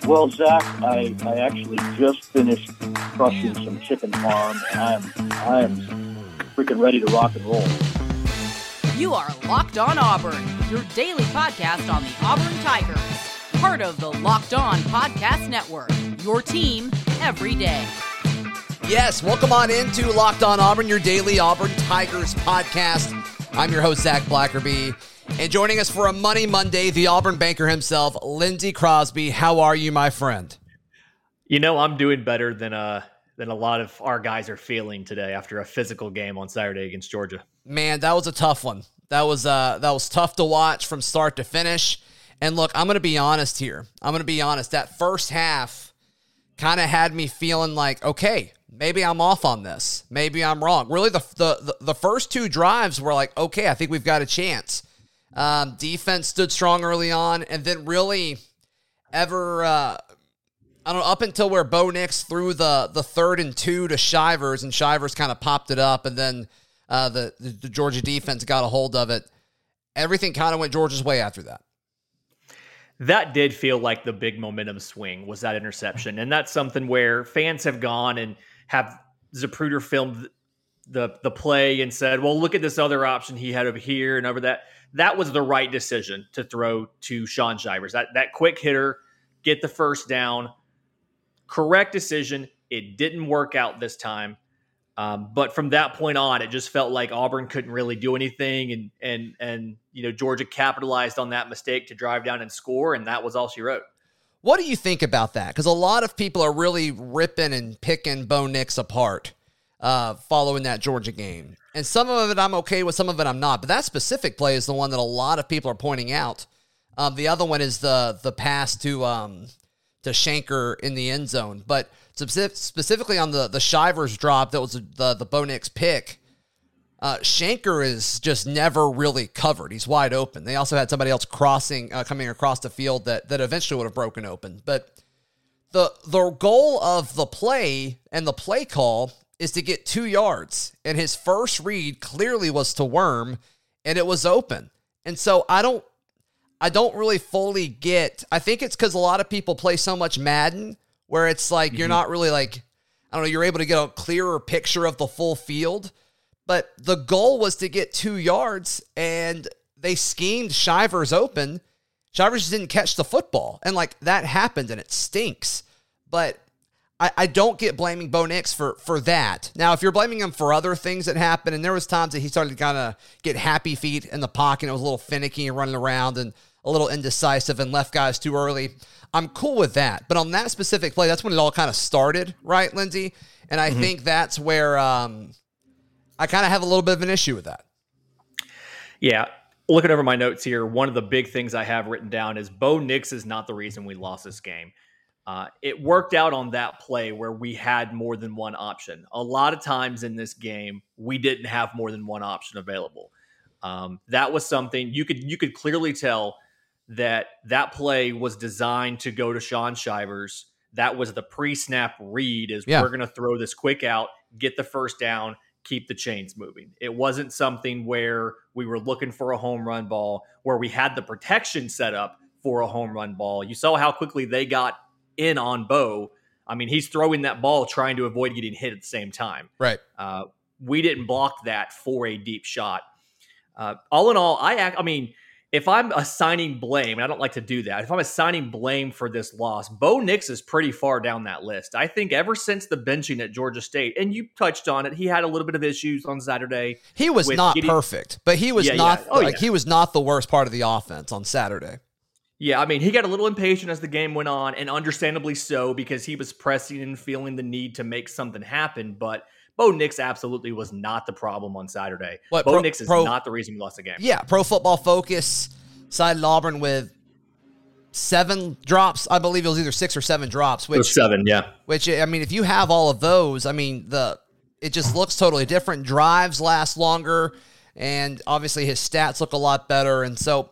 Well, Zach, I actually just finished crushing some chicken parm, and I am freaking ready to rock and roll. You are Locked On Auburn, your daily podcast on the Auburn Tigers. Part of the Locked On Podcast Network, your team every day. Yes, welcome on into Locked On Auburn, your daily Auburn Tigers podcast. I'm your host, Zach Blackerby. And joining us for a Money Monday, the Auburn banker himself, Lindsey Crosby. How are you, my friend? You know, I'm doing better than a lot of our guys are feeling today after a physical game on Saturday against Georgia. Man, that was a tough one. That was tough to watch from start to finish. And look, I'm going to be honest here. That first half kind of had me feeling like, okay, maybe I'm off on this. Maybe I'm wrong. Really, the first two drives were like, okay, I think we've got a chance. Defense stood strong early on, and then really up until where Bo Nix threw the 3rd and 2 to Shivers, and Shivers kind of popped it up, and then the Georgia defense got a hold of it. Everything kind of went Georgia's way after that. That did feel like the big momentum swing was that interception, and that's something where fans have gone and have Zapruder filmed the play and said, well, look at this other option he had over here and over that. That was the right decision to throw to Shaun Shivers. That quick hitter, get the first down. Correct decision. It didn't work out this time. But from that point on, it just felt like Auburn couldn't really do anything. And you know, Georgia capitalized on that mistake to drive down and score, and that was all she wrote. What do you think about that? Because a lot of people are really ripping and picking Bo Nix apart following that Georgia game. And some of it I'm okay with, some of it I'm not. But that specific play is the one that a lot of people are pointing out. The other one is the pass to Shanker in the end zone. But specifically on the Shivers drop, that was the Bo Nix pick, Shanker is just never really covered. He's wide open. They also had somebody else coming across the field that eventually would have broken open. But the goal of the play and the play call is to get 2 yards. And his first read clearly was to Worm, and it was open. And so I don't really fully get, I think it's because a lot of people play so much Madden where it's like, you're not really like, I don't know, you're able to get a clearer picture of the full field. But the goal was to get 2 yards, and they schemed Shivers open. Shivers just didn't catch the football. And like that happened, and it stinks. But I don't get blaming Bo Nix for that. Now, if you're blaming him for other things that happened, and there was times that he started to kind of get happy feet in the pocket, and it was a little finicky and running around and a little indecisive and left guys too early, I'm cool with that. But on that specific play, that's when it all kind of started, right, Lindsey? And I think that's where I kind of have a little bit of an issue with that. Yeah. Looking over my notes here, one of the big things I have written down is Bo Nix is not the reason we lost this game. It worked out on that play where we had more than one option. A lot of times in this game, we didn't have more than one option available. That was something you could clearly tell that play was designed to go to Shaun Shivers. That was the pre-snap read we're going to throw this quick out, get the first down, keep the chains moving. It wasn't something where we were looking for a home run ball, where we had the protection set up for a home run ball. You saw how quickly they got in on Bo. I mean, he's throwing that ball trying to avoid getting hit at the same time. Right. We didn't block that for a deep shot. All in all, I mean, if I'm assigning blame, and I don't like to do that, if I'm assigning blame for this loss, Bo Nix is pretty far down that list. I think ever since the benching at Georgia State, and you touched on it, he had a little bit of issues on Saturday. He was not perfect, but he was he was not the worst part of the offense on Saturday. Yeah, I mean, he got a little impatient as the game went on, and understandably so, because he was pressing and feeling the need to make something happen, but Bo Nix absolutely was not the problem on Saturday. Bo Nix is not the reason we lost the game. Yeah, Pro Football Focus sided Auburn with 7 drops. I believe it was either 6 or 7 drops. Which 7, yeah. Which, I mean, if you have all of those, I mean, it just looks totally different. Drives last longer, and obviously his stats look a lot better. And so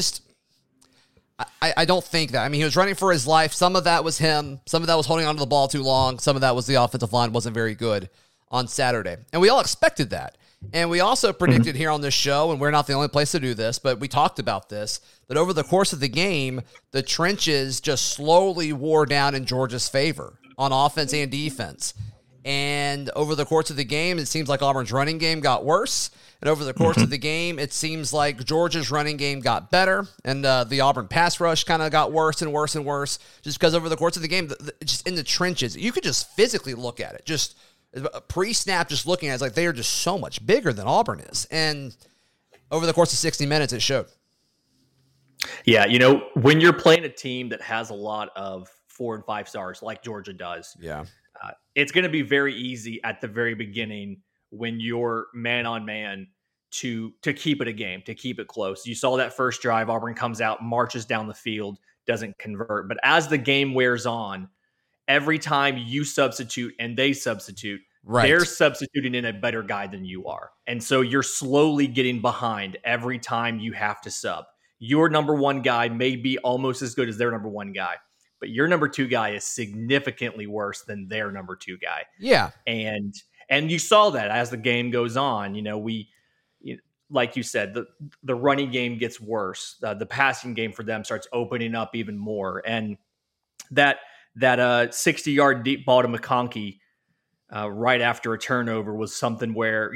I don't think that. I mean, he was running for his life. Some of that was him. Some of that was holding onto the ball too long. Some of that was the offensive line wasn't very good on Saturday. And we all expected that. And we also predicted here on this show, and we're not the only place to do this, but we talked about this, that over the course of the game, the trenches just slowly wore down in Georgia's favor on offense and defense. And over the course of the game, it seems like Auburn's running game got worse. And over the course of the game, it seems like Georgia's running game got better. And the Auburn pass rush kind of got worse and worse and worse. Just because over the course of the game, just in the trenches, you could just physically look at it. Just pre-snap, just looking at it, it's like they are just so much bigger than Auburn is. And over the course of 60 minutes, it showed. Yeah, when you're playing a team that has a lot of 4 and 5 stars like Georgia does, it's going to be very easy at the very beginning when you're man-on-man to keep it a game, to keep it close. You saw that first drive, Auburn comes out, marches down the field, doesn't convert. But as the game wears on, every time you substitute and they substitute, they're substituting in a better guy than you are. And so you're slowly getting behind every time you have to sub. Your number one guy may be almost as good as their number one guy, but your number 2 guy is significantly worse than their number 2 guy. Yeah. And you saw that as the game goes on. Like you said, the running game gets worse. The passing game for them starts opening up even more. And that 60-yard deep ball to McConkey right after a turnover was something where,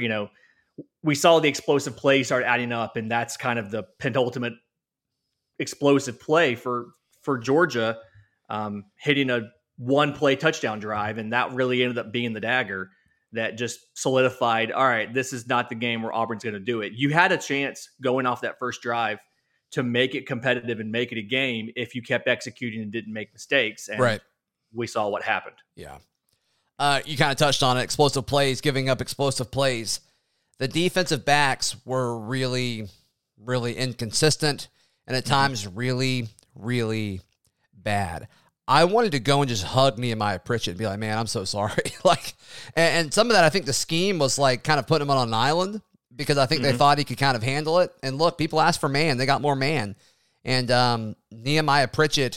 we saw the explosive play start adding up, and that's kind of the penultimate explosive play for Georgia, hitting a one-play touchdown drive, and that really ended up being the dagger that just solidified, all right, this is not the game where Auburn's going to do it. You had a chance going off that first drive to make it competitive and make it a game if you kept executing and didn't make mistakes. And we saw what happened. Yeah. You kind of touched on it, explosive plays, giving up explosive plays. The defensive backs were really, really inconsistent and at times really, really bad. I wanted to go and just hug Nehemiah Pritchett and be like, man, I'm so sorry. And some of that, I think the scheme was like kind of putting him on an island because I think they thought he could kind of handle it. And look, people asked for man. They got more man. And Nehemiah Pritchett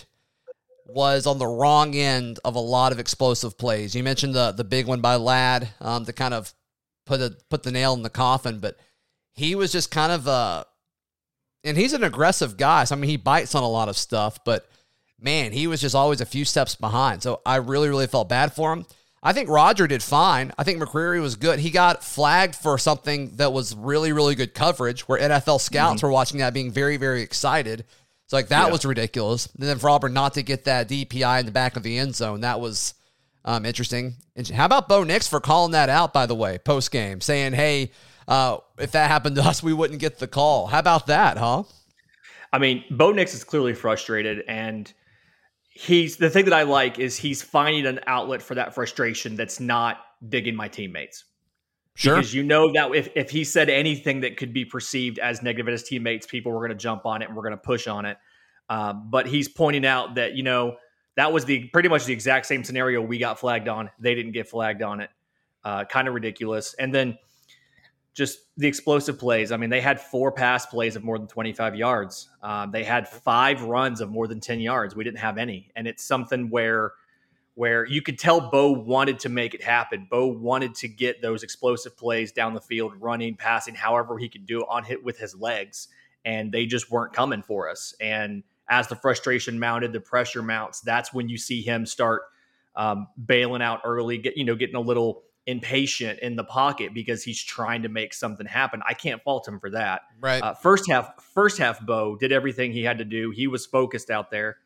was on the wrong end of a lot of explosive plays. You mentioned the big one by Ladd to kind of put the nail in the coffin, but he was just kind of and he's an aggressive guy. So, I mean, he bites on a lot of stuff, but man, he was just always a few steps behind. So I really, really felt bad for him. I think Roger did fine. I think McCreary was good. He got flagged for something that was really, really good coverage where NFL scouts were watching that being very, very excited. So that was ridiculous. And then for Auburn not to get that DPI in the back of the end zone, that was interesting. And how about Bo Nix for calling that out, by the way, post-game, saying, hey, if that happened to us, we wouldn't get the call. How about that, huh? I mean, Bo Nix is clearly frustrated, and the thing that I like is he's finding an outlet for that frustration that's not digging my teammates. Sure. Because that if he said anything that could be perceived as negative at his teammates, people were going to jump on it and we're going to push on it. But he's pointing out that, that was pretty much the exact same scenario we got flagged on. They didn't get flagged on it. Kind of ridiculous. And then just the explosive plays. I mean, they had 4 pass plays of more than 25 yards. They had 5 runs of more than 10 yards. We didn't have any. And it's something where you could tell Bo wanted to make it happen. Bo wanted to get those explosive plays down the field, running, passing, however he could do it on hit with his legs. And they just weren't coming for us. And as the frustration mounted, the pressure mounts, that's when you see him start bailing out early, getting a little impatient in the pocket because he's trying to make something happen. I can't fault him for that. Right. First half, Bo did everything he had to do. He was focused out there,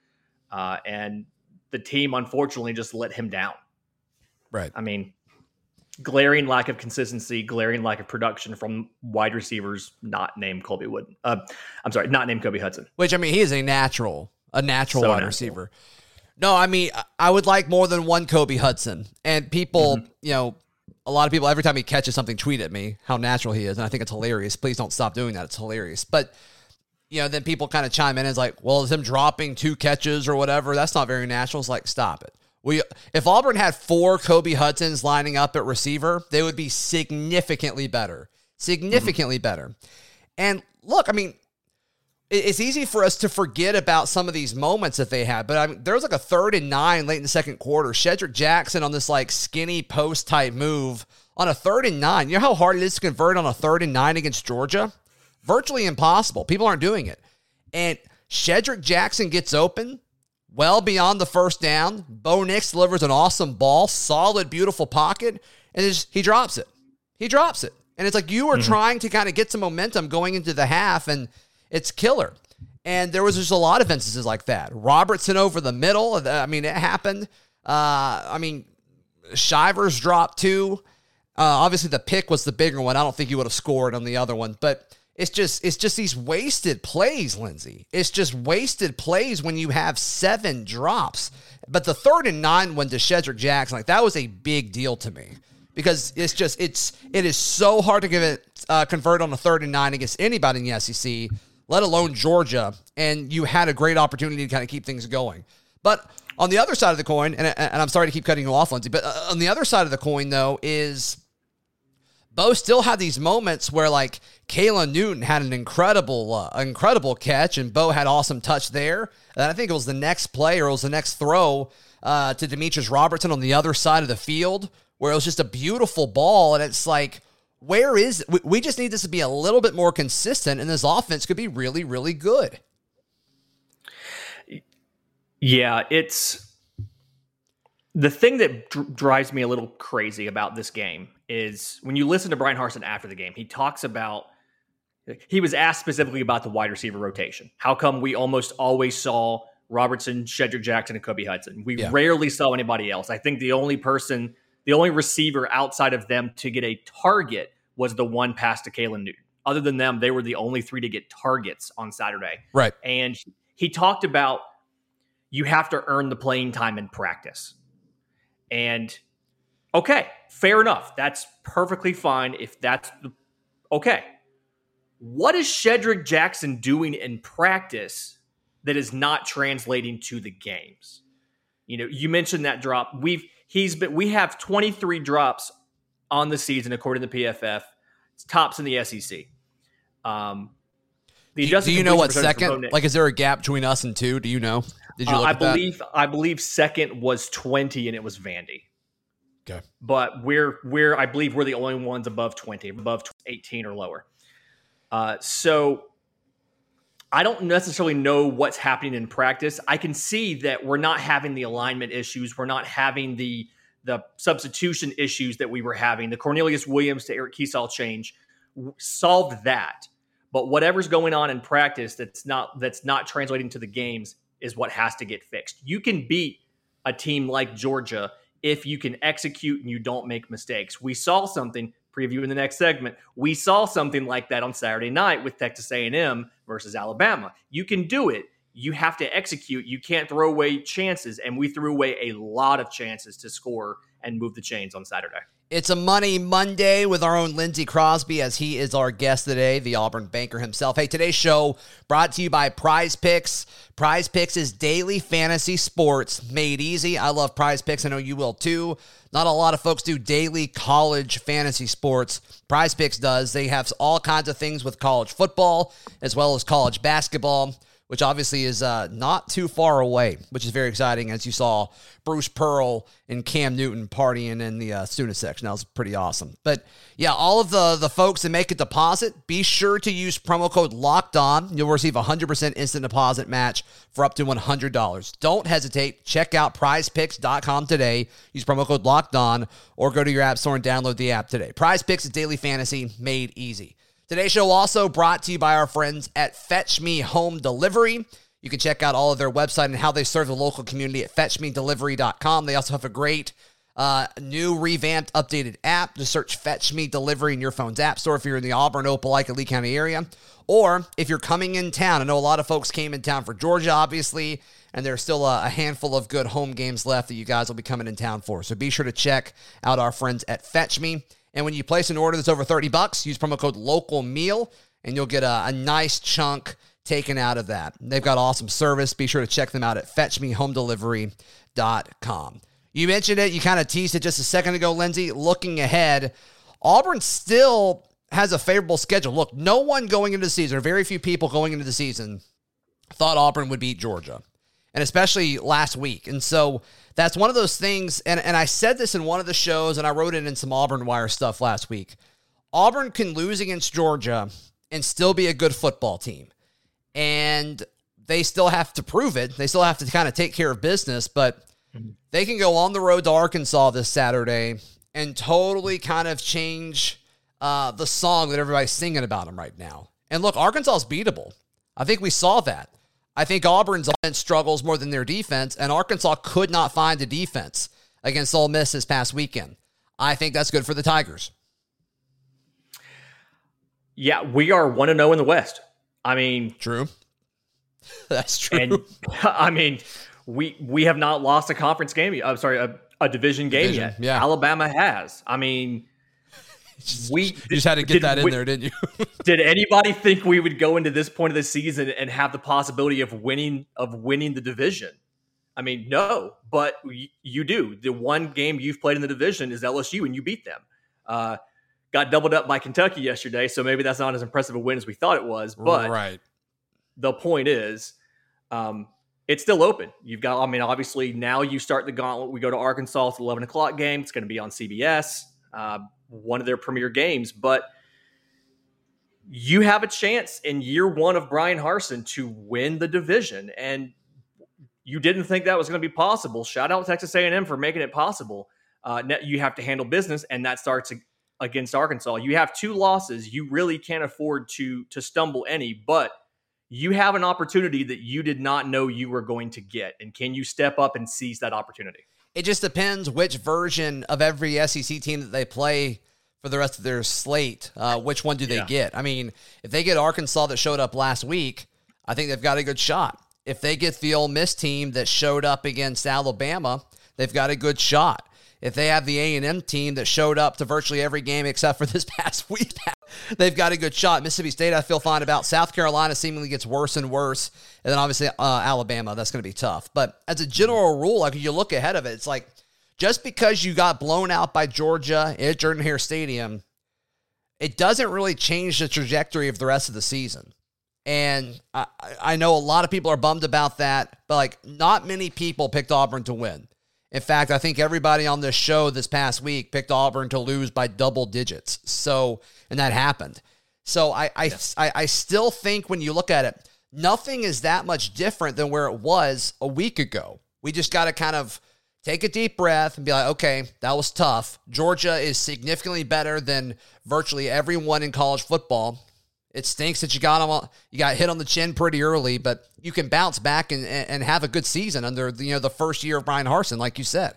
and the team unfortunately just let him down. Right. I mean, glaring lack of consistency, glaring lack of production from wide receivers not named Kobe Hudson. Which, I mean, he is a natural wide receiver. No, I mean, I would like more than one Kobe Hudson. And people, a lot of people, every time he catches something, tweet at me how natural he is. And I think it's hilarious. Please don't stop doing that. It's hilarious. But, then people kind of chime in and it's like, well, is him dropping 2 catches or whatever? That's not very natural. It's like, stop it. If Auburn had 4 Kobe Hudsons lining up at receiver, they would be significantly better. Significantly better. And look, I mean, it's easy for us to forget about some of these moments that they had, but I mean, there was like a 3rd and 9 late in the second quarter. Shedrick Jackson on this like skinny post type move on a 3rd and 9. You know how hard it is to convert on a 3rd and 9 against Georgia? Virtually impossible. People aren't doing it. And Shedrick Jackson gets open well beyond the first down. Bo Nix delivers an awesome ball, solid, beautiful pocket, and he drops it. He drops it. And it's like you were trying to kind of get some momentum going into the half, and it's killer. And there was just a lot of instances like that. Robertson over the middle. I mean, it happened. Shivers dropped 2. Obviously, the pick was the bigger one. I don't think he would have scored on the other one. But it's just these wasted plays, Lindsay. It's just wasted plays when you have 7 drops. But the 3rd and 9 one to Shedrick Jackson, like that was a big deal to me. Because it is so hard to convert on a 3rd and 9 against anybody in the SEC, let alone Georgia, and you had a great opportunity to kind of keep things going. But on the other side of the coin, and I'm sorry to keep cutting you off, Lindsay, but on the other side of the coin, though, is Bo still had these moments where, like, Kayla Newton had an incredible catch, and Bo had awesome touch there. And I think it was the next play or it was the next throw to Demetrius Robertson on the other side of the field, where it was just a beautiful ball, and it's like, where is it? We just need this to be a little bit more consistent, and this offense could be really, really good. Yeah, it's the thing that drives me a little crazy about this game is when you listen to Brian Harsin after the game, he talks about, he was asked specifically about the wide receiver rotation. How come we almost always saw Robertson, Shedrick Jackson, and Kobe Hudson? We rarely saw anybody else. I think the only receiver outside of them to get a target was the one pass to Kayla Newton. Other than them, they were the only 3 to get targets on Saturday. Right. And he talked about you have to earn the playing time in practice. And okay, fair enough. That's perfectly fine if that's okay. What is Shedrick Jackson doing in practice that is not translating to the games? You know, you mentioned that drop. We have 23 drops on the season according to PFF. It's tops in the SEC. Do you know what second? Like, is there a gap between us and 2? Do you know? Did you look at that? I believe second was 20, and it was Vandy. Okay, but I believe we're the only ones above 20, above 18 or lower. So I don't necessarily know what's happening in practice. I can see that we're not having the alignment issues. We're not having the substitution issues that we were having. The Cornelius Williams to Eric Kiesau change solved that. But whatever's going on in practice that's not translating to the games is what has to get fixed. You can beat a team like Georgia if you can execute and you don't make mistakes. We saw something, previewing the next segment, we saw something like that on Saturday night with Texas A&M versus Alabama. You can do it. You have to execute. You can't throw away chances, and we threw away a lot of chances to score and move the chains on Saturday. It's a Money Monday with our own Lindsey Crosby, as he is our guest today, the Auburn banker himself. Hey, today's show brought to you by Prize Picks. Prize Picks is daily fantasy sports made easy. I love Prize Picks. I know you will too. Not a lot of folks do daily college fantasy sports. Prize Picks does. They have all kinds of things with college football as well as college basketball, which obviously is not too far away, which is very exciting, as you saw Bruce Pearl and Cam Newton partying in the student section. That was pretty awesome. But, yeah, all of the folks that make a deposit, be sure to use promo code LOCKEDON. You'll receive a 100% instant deposit match for up to $100. Don't hesitate. Check out prizepicks.com today. Use promo code LOCKEDON or go to your app store and download the app today. Prize Picks is daily fantasy made easy. Today's show also brought to you by our friends at Fetch Me Home Delivery. You can check out all of their website and how they serve the local community at fetchmedelivery.com. They also have a great new revamped, updated app. Just search Fetch Me Delivery in your phone's app store if you're in the Auburn, Opelika, Lee County area. Or if you're coming in town, I know a lot of folks came in town for Georgia, obviously, and there's still a handful of good home games left that you guys will be coming in town for. So be sure to check out our friends at Fetch Me. And when you place an order that's over $30, use promo code LOCALMEAL, and you'll get a nice chunk taken out of that. They've got awesome service. Be sure to check them out at fetchmehomedelivery.com. You mentioned it. You kind of teased it just a second ago, Lindsay. Looking ahead, Auburn still has a favorable schedule. Look, no one going into the season, or very few people going into the season, thought Auburn would beat Georgia. and especially last week. And so that's one of those things, and I said this in one of the shows, and I wrote it in some Auburn Wire stuff last week. Auburn can lose against Georgia and still be a good football team. And they still have to prove it. They still have to kind of take care of business, but they can go on the road to Arkansas this Saturday and totally kind of change the song that everybody's singing about them right now. And look, Arkansas is beatable. I think we saw that. I think Auburn's offense struggles more than their defense, and Arkansas could not find a defense against Ole Miss this past weekend. I think that's good for the Tigers. Yeah, we are 1-0 in the West. I mean, true. That's true. And I mean, we have not lost a conference game. I'm sorry, a division game yet. Yeah. Alabama has. I mean, you just had to get that in there, didn't you? Did anybody think we would go into this point of the season and have the possibility of winning the division? I mean, no, but you do. The one game you've played in the division is LSU, and you beat them. Got doubled up by Kentucky yesterday, so maybe that's not as impressive a win as we thought it was. But right. The point is, it's still open. You've got, I mean, obviously now you start the gauntlet. We go to Arkansas. It's an 11 o'clock game. It's going to be on CBS, one of their premier games. But you have a chance in year one of Brian Harsin to win the division, and you didn't think that was going to be possible. Shout out Texas A&M for making it possible. You have to handle business, and that starts against Arkansas. You have 2 losses. You really can't afford to stumble any, but you have an opportunity that you did not know you were going to get. And can you step up and seize that opportunity? It just depends which version of every SEC team that they play for the rest of their slate. Which one do they get? I mean, if they get Arkansas that showed up last week, I think they've got a good shot. If they get the Ole Miss team that showed up against Alabama, they've got a good shot. If they have the A&M team that showed up to virtually every game except for this past week, they've got a good shot. Mississippi State, I feel fine about. South Carolina seemingly gets worse and worse. And then obviously Alabama, that's going to be tough. But as a general rule, like you look ahead of it, it's like just because you got blown out by Georgia at Jordan-Hare Stadium, it doesn't really change the trajectory of the rest of the season. And I know a lot of people are bummed about that, but like not many people picked Auburn to win. In fact, I think everybody on this show this past week picked Auburn to lose by double digits. So, and that happened. So I still think when you look at it, nothing is that much different than where it was a week ago. We just got to kind of take a deep breath and be like, okay, that was tough. Georgia is significantly better than virtually everyone in college football. It stinks that you got hit on the chin pretty early, but you can bounce back and have a good season under the first year of Brian Harsin, like you said.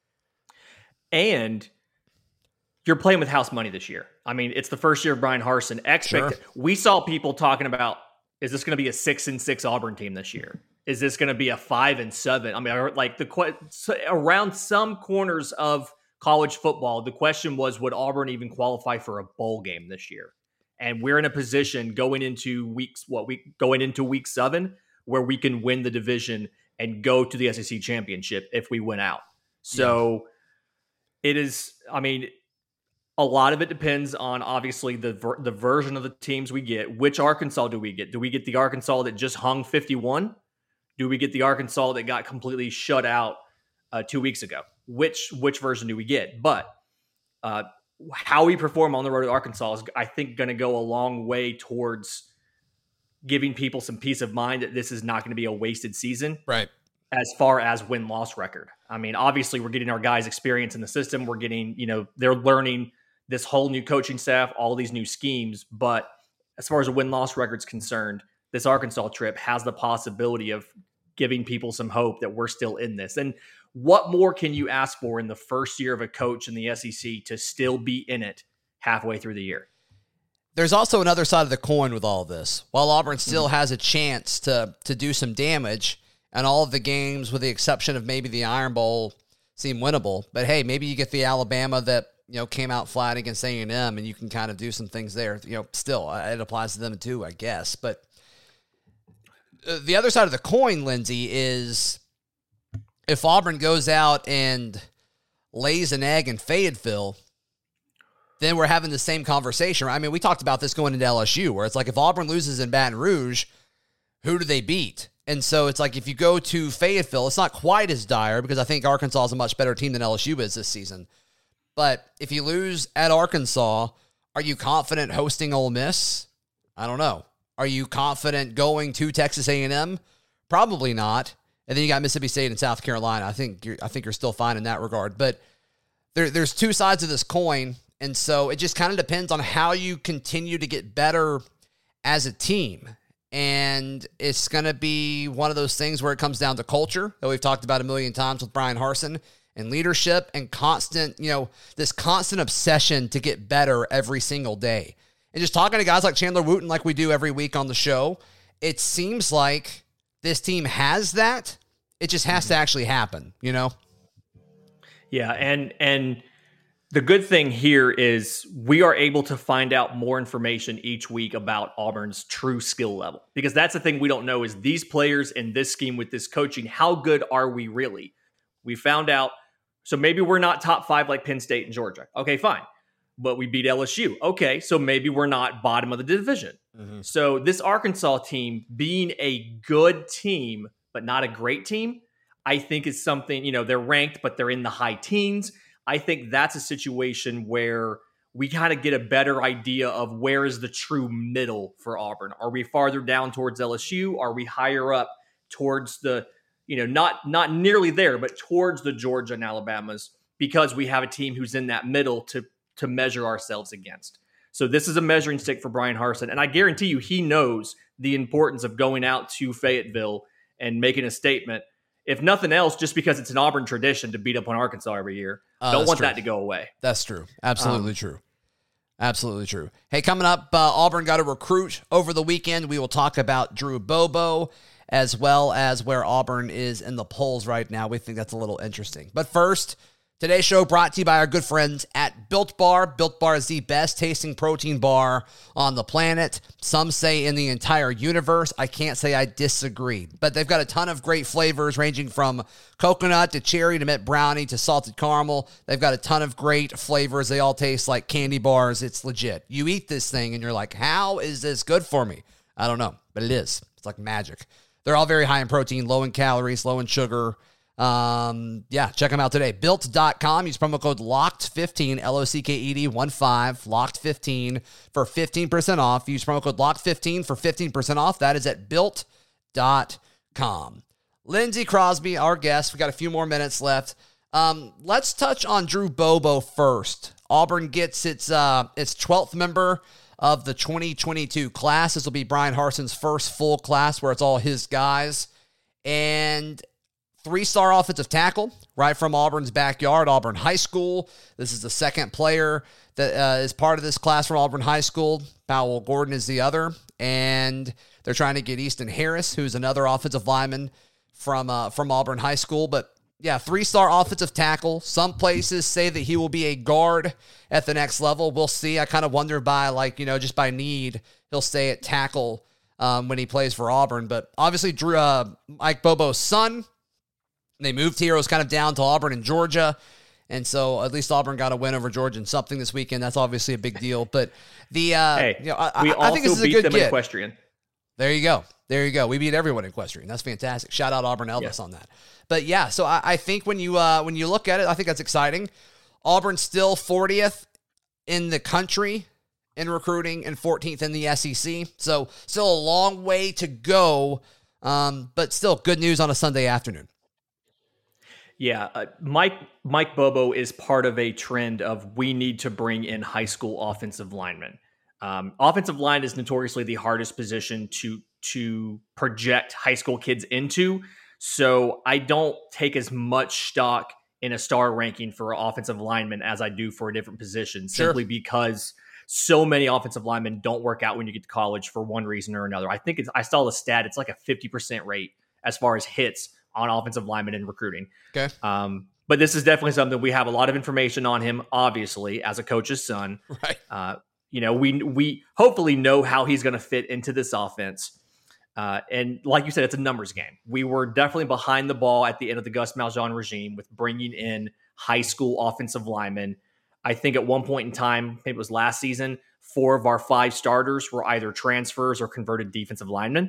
And you're playing with house money this year. I mean, it's the first year of Brian Harsin. Sure. We saw people talking about, is this going to be a 6-6 Auburn team this year? Is this going to be a 5-7? I mean, like around some corners of college football, the question was, would Auburn even qualify for a bowl game this year? And we're in a position going into week 7 where we can win the division and go to the SEC championship if we win out. So It is, I mean, a lot of it depends on obviously the version of the teams we get. Which Arkansas do we get? Do we get the Arkansas that just hung 51? Do we get the Arkansas that got completely shut out 2 weeks ago? Which version do we get? But how we perform on the road to Arkansas is, I think, going to go a long way towards giving people some peace of mind that this is not going to be a wasted season. Right. As far as win-loss record. I mean, obviously, we're getting our guys experience in the system. We're getting, they're learning this whole new coaching staff, all these new schemes. But as far as a win-loss record's concerned, this Arkansas trip has the possibility of giving people some hope that we're still in this. And what more can you ask for in the first year of a coach in the SEC to still be in it halfway through the year? There's also another side of the coin with all this. While Auburn still has a chance to do some damage, and all of the games, with the exception of maybe the Iron Bowl, seem winnable. But hey, maybe you get the Alabama that came out flat against A&M, and you can kind of do some things there. Still, it applies to them too, I guess. But the other side of the coin, Lindsey, is if Auburn goes out and lays an egg in Fayetteville, then we're having the same conversation. I mean, we talked about this going into LSU, where it's like if Auburn loses in Baton Rouge, who do they beat? And so it's like if you go to Fayetteville, it's not quite as dire because I think Arkansas is a much better team than LSU is this season. But if you lose at Arkansas, are you confident hosting Ole Miss? I don't know. Are you confident going to Texas A&M? Probably not. And then you got Mississippi State and South Carolina. I think you're still fine in that regard. But there's two sides of this coin, and so it just kind of depends on how you continue to get better as a team. And it's going to be one of those things where it comes down to culture that we've talked about a million times with Bryan Harsin, and leadership and constant, this constant obsession to get better every single day. And just talking to guys like Chandler Wooten, like we do every week on the show, it seems like this team has that. It just has to actually happen, Yeah, and the good thing here is we are able to find out more information each week about Auburn's true skill level. Because that's the thing we don't know is these players in this scheme with this coaching, how good are we really? We found out, so maybe we're not top 5 like Penn State and Georgia. Okay, fine. But we beat LSU. Okay, so maybe we're not bottom of the division. Mm-hmm. So this Arkansas team being a good team, but not a great team, I think is something, they're ranked, but they're in the high teens. I think that's a situation where we kind of get a better idea of where is the true middle for Auburn. Are we farther down towards LSU? Are we higher up towards the, not nearly there, but towards the Georgia and Alabamas, because we have a team who's in that middle to measure ourselves against. So this is a measuring stick for Bryan Harsin. And I guarantee you, he knows the importance of going out to Fayetteville and making a statement. If nothing else, just because it's an Auburn tradition to beat up on Arkansas every year. Don't want that to go away. That's true. Absolutely true. Absolutely true. Hey, coming up, Auburn got a recruit over the weekend. We will talk about Drew Bobo as well as where Auburn is in the polls right now. We think that's a little interesting. But first, today's show brought to you by our good friends at Built Bar. Built Bar is the best tasting protein bar on the planet. Some say in the entire universe. I can't say I disagree. But they've got a ton of great flavors ranging from coconut to cherry to mint brownie to salted caramel. They've got a ton of great flavors. They all taste like candy bars. It's legit. You eat this thing and you're like, how is this good for me? I don't know, but it is. It's like magic. They're all very high in protein, low in calories, low in sugar. Check them out today. Built.com. Use promo code LOCKED15, LOCKED 15, LOCKED15 for 15% off. Use promo code LOCKED15 for 15% off. That is at Built.com. Lindsey Crosby, our guest. We got a few more minutes left. Let's touch on Drew Bobo first. Auburn gets its 12th member of the 2022 class. This will be Bryan Harsin's first full class where it's all his guys. And 3-star offensive tackle, right from Auburn's backyard, Auburn High School. This is the second player that is part of this class from Auburn High School. Powell Gordon is the other. And they're trying to get Easton Harris, who's another offensive lineman from Auburn High School. But yeah, 3-star offensive tackle. Some places say that he will be a guard at the next level. We'll see. I kind of wonder just by need, he'll stay at tackle when he plays for Auburn. But obviously, Mike Bobo's son. They moved here. It was kind of down to Auburn and Georgia. And so at least Auburn got a win over Georgia in something this weekend. That's obviously a big deal. But I think this is a good them kid. In Equestrian. There you go. We beat everyone in Equestrian. That's fantastic. Shout out Auburn Elvis on that. But yeah, so I think when you look at it, I think that's exciting. Auburn's still 40th in the country in recruiting and 14th in the SEC. So still a long way to go, but still good news on a Sunday afternoon. Yeah, Mike Bobo is part of a trend of we need to bring in high school offensive linemen. Offensive line is notoriously the hardest position to project high school kids into. So I don't take as much stock in a star ranking for offensive linemen as I do for a different position, simply because so many offensive linemen don't work out when you get to college for one reason or another. I saw the stat. It's like a 50% rate as far as hits on offensive linemen in recruiting. Okay. But this is definitely something we have a lot of information on him, obviously, as a coach's son. Right. We hopefully know how he's going to fit into this offense. And like you said, it's a numbers game. We were definitely behind the ball at the end of the Gus Malzahn regime with bringing in high school offensive linemen. I think at one point in time, maybe it was last season, 4 of our 5 starters were either transfers or converted defensive linemen.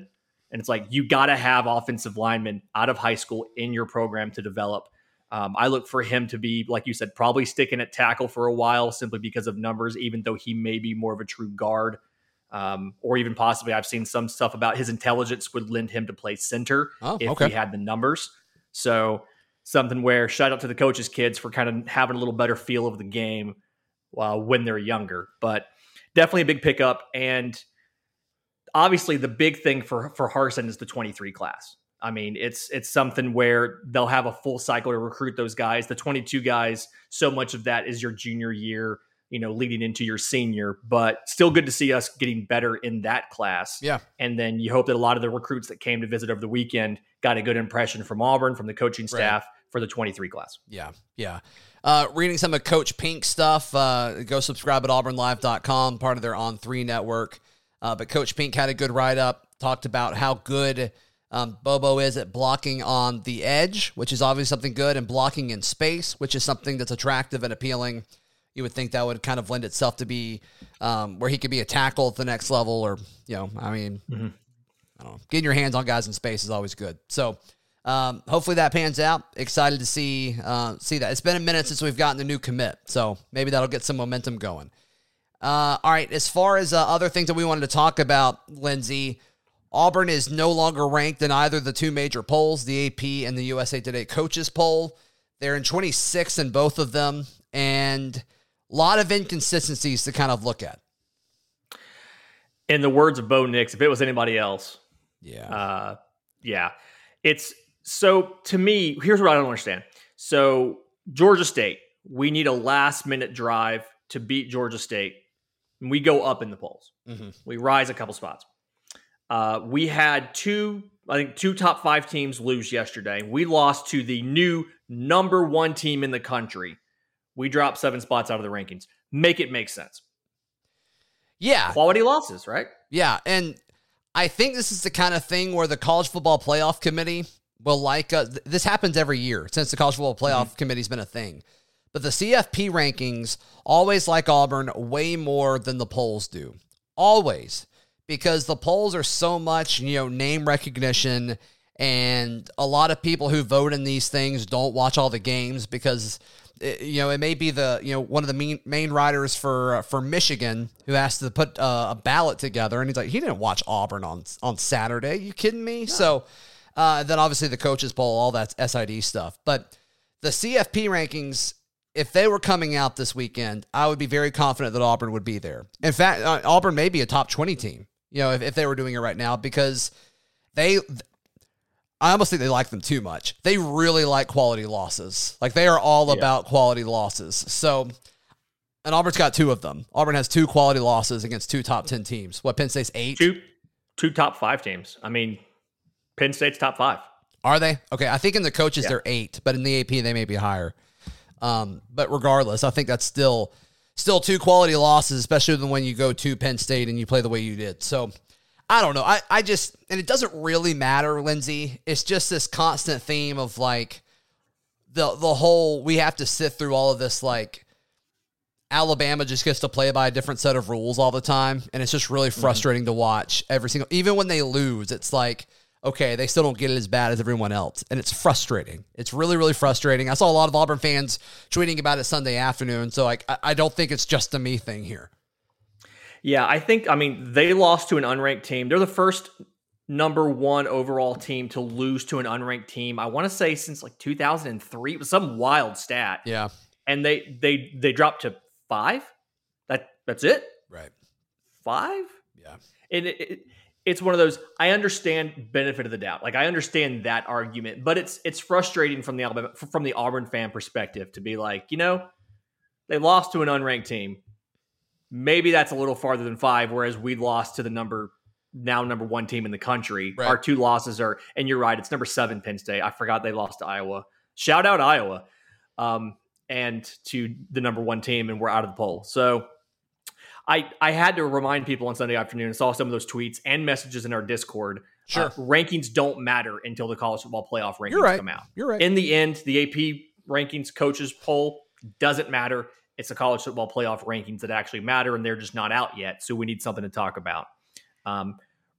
And it's like, you got to have offensive linemen out of high school in your program to develop. I look for him to be, like you said, probably sticking at tackle for a while simply because of numbers, even though he may be more of a true guard. Or even possibly, I've seen some stuff about his intelligence would lend him to play center if he had the numbers. So something where, shout out to the coaches' kids for kind of having a little better feel of the game when they're younger. But definitely a big pickup. And obviously the big thing for Harsin is the 23 class. I mean, it's something where they'll have a full cycle to recruit those guys. The 22 guys, so much of that is your junior year, leading into your senior, but still good to see us getting better in that class. Yeah. And then you hope that a lot of the recruits that came to visit over the weekend got a good impression from Auburn, from the coaching staff for the 23 class. Yeah. Yeah. Reading some of Coach Pink's stuff, go subscribe at auburnlive.com, part of their On3 network. But Coach Pink had a good write-up, talked about how good Bobo is at blocking on the edge, which is obviously something good, and blocking in space, which is something that's attractive and appealing. You would think that would kind of lend itself to be where he could be a tackle at the next level, or, I don't know. Getting your hands on guys in space is always good. So hopefully that pans out. Excited to see that. It's been a minute since we've gotten a new commit, so maybe that'll get some momentum going. All right, as far as other things that we wanted to talk about, Lindsay, Auburn is no longer ranked in either the two major polls, the AP and the USA Today Coaches Poll. They're in 26th in both of them, and a lot of inconsistencies to kind of look at. In the words of Bo Nix, if it was anybody else, it's so, to me, here's what I don't understand. So Georgia State, we need a last-minute drive to beat Georgia State, and we go up in the polls. Mm-hmm. We rise a couple spots. We had two top 5 teams lose yesterday. We lost to the new number 1 team in the country. We dropped 7 spots out of the rankings. Make it make sense. Yeah. Quality losses, right? Yeah, and I think this is the kind of thing where the College Football Playoff Committee will this happens every year since the College Football Playoff Committee's been a thing. But the CFP rankings always like Auburn way more than the polls do. Always. Because the polls are so much, name recognition, and a lot of people who vote in these things don't watch all the games because, it may be one of the main writers for Michigan who has to put a ballot together, and he's like, he didn't watch Auburn on Saturday. You kidding me? No. So then obviously the coaches poll, all that's SID stuff. But the CFP rankings, if they were coming out this weekend, I would be very confident that Auburn would be there. In fact, Auburn may be a top 20 team. If they were doing it right now, because I almost think they like them too much. They really like quality losses. Like, they are all about quality losses. So, and Auburn's got 2 of them. Auburn has 2 quality losses against 2 top 10 teams. What, Penn State's 8? Two top 5 teams. I mean, Penn State's top 5. Are they? Okay, I think in the coaches they're 8, but in the AP they may be higher. But regardless, I think that's still 2 quality losses, especially when you go to Penn State and you play the way you did. So, I don't know. I just, and it doesn't really matter, Lindsay. It's just this constant theme of like the whole, we have to sit through all of this, like Alabama just gets to play by a different set of rules all the time. And it's just really frustrating to watch even when they lose, it's like, okay, they still don't get it as bad as everyone else. And it's frustrating. It's really, really frustrating. I saw a lot of Auburn fans tweeting about it Sunday afternoon. So I don't think it's just a me thing here. Yeah, they lost to an unranked team. They're the first number 1 overall team to lose to an unranked team, I want to say since like 2003. It was some wild stat. Yeah. And they dropped to 5. That's it? Right. 5? Yeah. And it's one of those, I understand benefit of the doubt. Like, I understand that argument, but it's frustrating from the Auburn fan perspective to be like, they lost to an unranked team. Maybe that's a little farther than 5, whereas we lost to the number 1 team in the country. Right. Our 2 losses are, and you're right, it's number 7 Penn State. I forgot they lost to Iowa. Shout out Iowa. And to the number 1 team, and we're out of the poll. So I had to remind people on Sunday afternoon, and saw some of those tweets and messages in our Discord. Sure. Rankings don't matter until the College Football Playoff rankings come out. You're right. In the end, the AP rankings coaches poll doesn't matter. It's the College Football Playoff rankings that actually matter, and they're just not out yet. So we need something to talk about.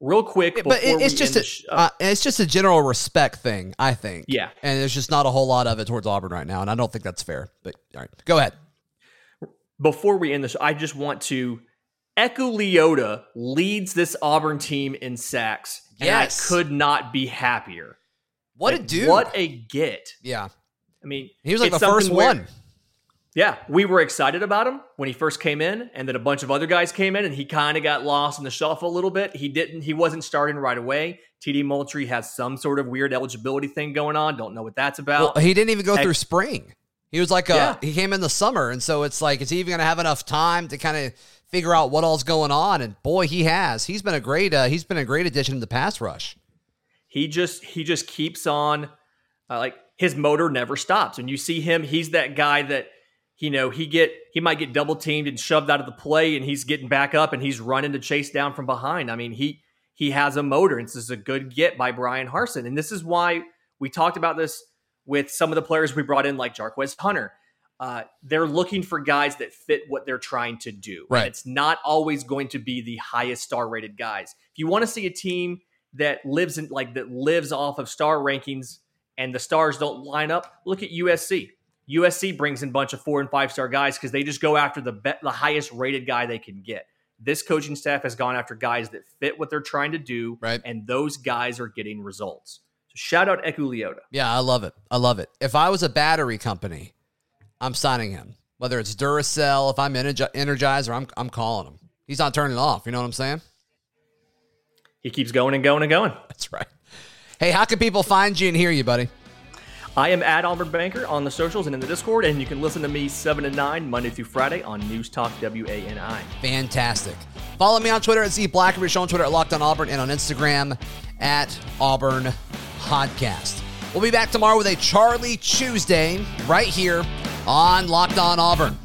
real quick. But it's just a general respect thing, I think. Yeah. And there's just not a whole lot of it towards Auburn right now, and I don't think that's fair. But all right, go ahead. Before we end this, I just want to echo Leota leads this Auburn team in sacks. And Yes. I could not be happier. What a dude. What a get. Yeah. I mean, He was like it's the first something where- one. Yeah, we were excited about him when he first came in, and then a bunch of other guys came in, and he kind of got lost in the shuffle a little bit. He wasn't starting right away. TD Moultrie has some sort of weird eligibility thing going on. Don't know what that's about. Well, he didn't even go through spring. He was like, Yeah. he came in the summer, and so it's like, is he even going to have enough time to kind of figure out what all's going on? And boy, he has. He's been a great addition to the pass rush. He just keeps on, like his motor never stops. And you see him, he's that guy that, he might get double teamed and shoved out of the play, and he's getting back up and he's running to chase down from behind. I mean, he has a motor, and this is a good get by Brian Harsin. And this is why we talked about this with some of the players we brought in, like Jarquez Hunter. They're looking for guys that fit what they're trying to do. Right. And it's not always going to be the highest star rated guys. If you want to see a team that lives off of star rankings and the stars don't line up, look at USC. USC brings in a bunch of 4 and 5 star guys because they just go after the highest rated guy they can get. This coaching staff has gone after guys that fit what they're trying to do, right, and those guys are getting results. So shout out Eku Leota. Yeah, I love it. If I was a battery company, I'm signing him. Whether it's Duracell, if I'm Energizer, I'm calling him. He's not turning off. You know what I'm saying? He keeps going and going and going. That's right. Hey, how can people find you and hear you, buddy? I am at Auburn Banker on the socials and in the Discord, and you can listen to me 7 to 9 Monday through Friday on News Talk WANI. Fantastic. Follow me on Twitter at ZBlackerby, on Twitter at Locked On Auburn, and on Instagram at Auburn Podcast. We'll be back tomorrow with a Charlie Tuesday right here on Locked On Auburn.